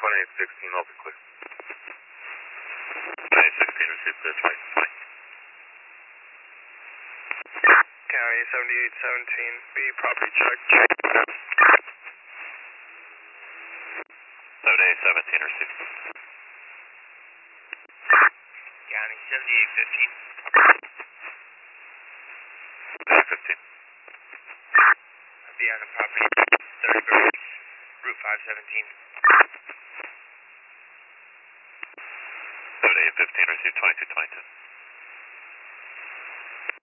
2816, all be clear. 2816, received this right. County 7817, B property check. 7817, received. County 7815. 7815. Be on the property 31st, Route 517. 7815, received 2222.